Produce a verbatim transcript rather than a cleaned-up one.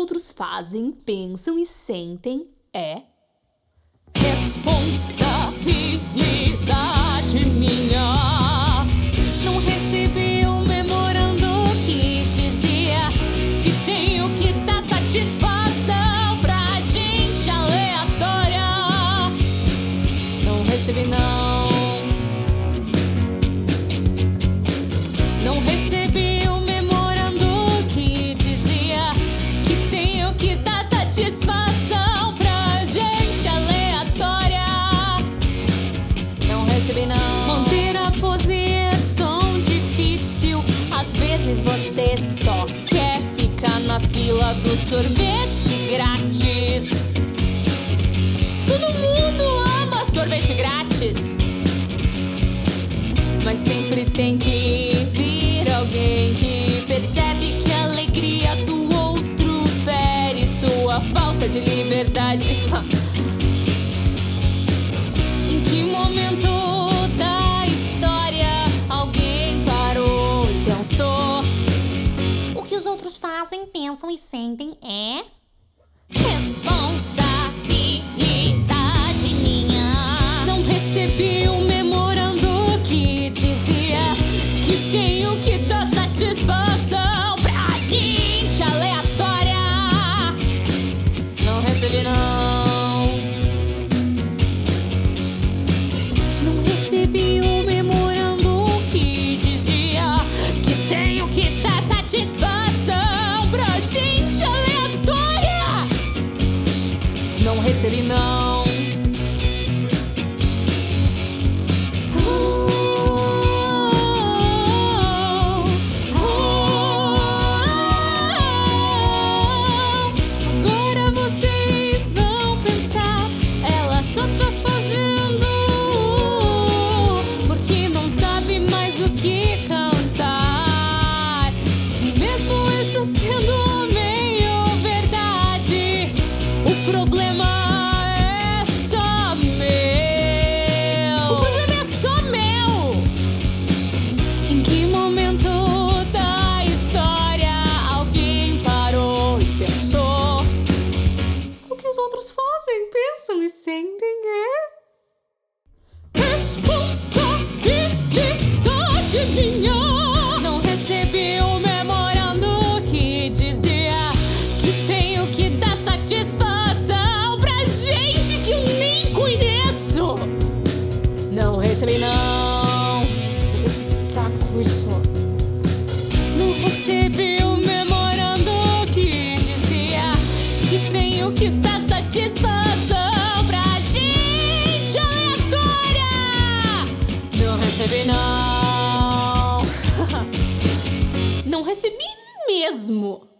outros fazem, pensam e sentem é responsabilidade minha. Não recebi o memorando que dizia que tenho que dar satisfação pra gente aleatória. Não recebi não. Não recebi o memorando que dizia que tenho que dar satisfação pra gente aleatória. Não recebi não. Manter a pose é tão difícil. Às vezes você só quer ficar na fila do sorvete grátis. Todo mundo ama sorvete grátis, mas sempre tem que vir alguém que percebe que a alegria do outro fere sua falta de liberdade. Em que momento da história alguém parou e pensou? O que os outros fazem, pensam e sentem é responsabilidade minha. Não recebi o memorando que dizia que tenho que dar satisfação pra gente aleatória. Não recebi não. Não recebi o memorando que dizia que tenho que dar satisfação pra gente aleatória. Não recebi não. Agora vocês vão pensar, ela só tá fazendo porque não sabe mais o que cantar. E mesmo isso sendo meio verdade, o problema é só meu. O problema é só meu. Em que momento da história alguém parou e pensou? o que os outros fazem, pensam e sentem é Responsabilidade minha. Não recebi o memorando que dizia que tenho que dar satisfação pra gente que eu nem conheço. Não recebi não. Meu Deus, que saco isso. Não recebi o memorando que dizia que tenho que dar satisfação pra gente aleatória. Não recebi não. Não recebi mesmo.